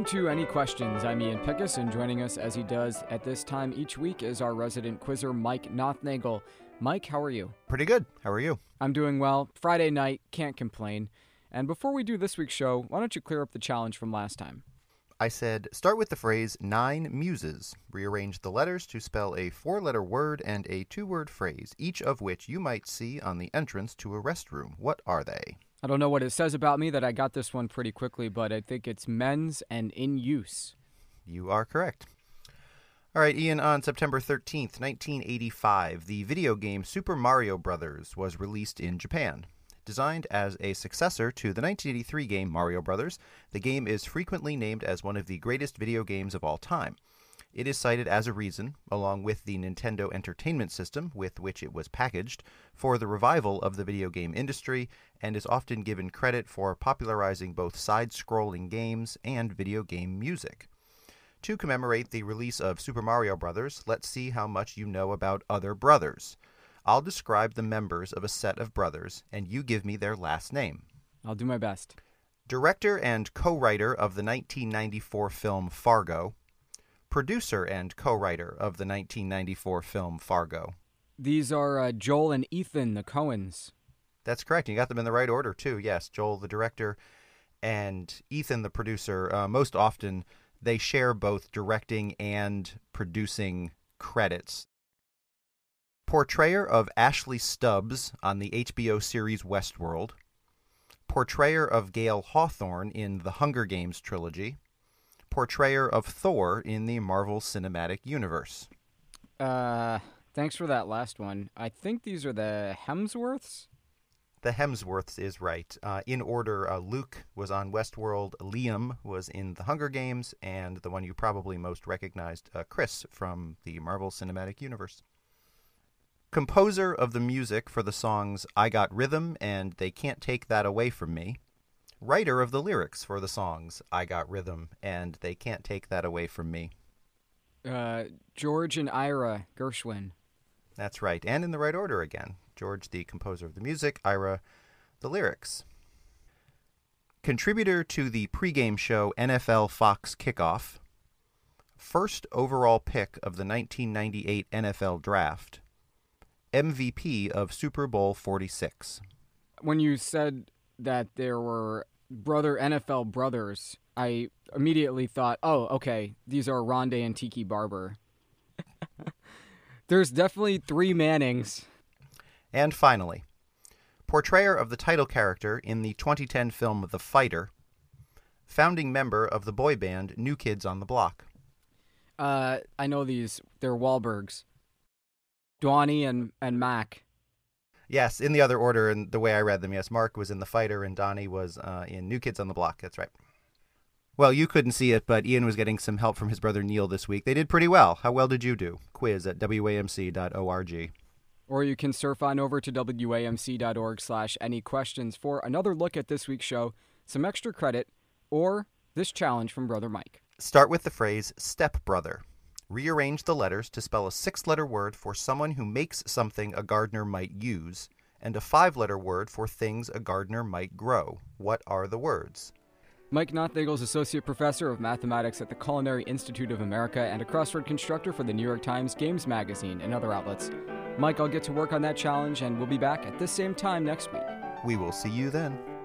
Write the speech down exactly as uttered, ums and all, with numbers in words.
to Any Questions. I'm Ian Pickus, and joining us as he does at this time each week is our resident quizzer, Mike Nothnagel. Mike, how are you? Pretty good. How are you? I'm doing well. Friday night, can't complain. And before we do this week's show, why don't you clear up the challenge from last time? I said, start with the phrase nine muses. Rearrange the letters to spell a four-letter word and a two-word phrase, each of which you might see on the entrance to a restroom. What are they? I don't know what it says about me that I got this one pretty quickly, but I think it's men's and in use. You are correct. All right, Ian, on September thirteenth, nineteen eighty-five, the video game Super Mario Brothers was released in Japan. Designed as a successor to the nineteen eighty-three game Mario Brothers, the game is frequently named as one of the greatest video games of all time. It is cited as a reason, along with the Nintendo Entertainment System with which it was packaged, for the revival of the video game industry, and is often given credit for popularizing both side-scrolling games and video game music. To commemorate the release of Super Mario Brothers, let's see how much you know about other brothers. I'll describe the members of a set of brothers, and you give me their last name. I'll do my best. Director and co-writer of the nineteen ninety-four film Fargo. Producer and co-writer of the nineteen ninety-four film Fargo. These are uh, Joel and Ethan, the Coens. That's correct. You got them in the right order, too. Yes, Joel, the director, and Ethan, the producer. Uh, most often, they share both directing and producing credits. Portrayer of Ashley Stubbs on the H B O series Westworld. Portrayer of Gale Hawthorne in the Hunger Games trilogy. Portrayer of Thor in the Marvel Cinematic Universe. Uh, thanks for that last one. I think these are the Hemsworths? The Hemsworths is right. Uh, in order, uh, Luke was on Westworld, Liam was in the Hunger Games, and the one you probably most recognized, uh, Chris from the Marvel Cinematic Universe. Composer of the music for the songs I Got Rhythm and They Can't Take That Away From Me. Writer of the lyrics for the songs I Got Rhythm and They Can't Take That Away From Me. Uh, George and Ira Gershwin. That's right, and in the right order again. George, the composer of the music, Ira, the lyrics. Contributor to the pregame show N F L Fox Kickoff. First overall pick of the nineteen ninety-eight N F L Draft. M V P of Super Bowl forty-six. When you said that there were brother N F L brothers, I immediately thought, oh, okay, these are Rondé and Tiki Barber. There's definitely three Mannings. And finally, portrayer of the title character in the twenty ten film The Fighter, founding member of the boy band New Kids on the Block. Uh, I know these. They're Wahlbergs. Donnie and, and Mac. Yes, in the other order, and the way I read them, yes. Mark was in The Fighter, and Donnie was uh, in New Kids on the Block. That's right. Well, you couldn't see it, but Ian was getting some help from his brother Neil this week. They did pretty well. How well did you do? Quiz at W A M C dot org. Or you can surf on over to W A M C dot org slash any questions for another look at this week's show, some extra credit, or this challenge from Brother Mike. Start with the phrase stepbrother. Rearrange the letters to spell a six-letter word for someone who makes something a gardener might use, and a five-letter word for things a gardener might grow. What are the words? Mike Nothnagel is Associate Professor of Mathematics at the Culinary Institute of America and a crossword constructor for the New York Times Games Magazine and other outlets. Mike, I'll get to work on that challenge, and we'll be back at this same time next week. We will see you then.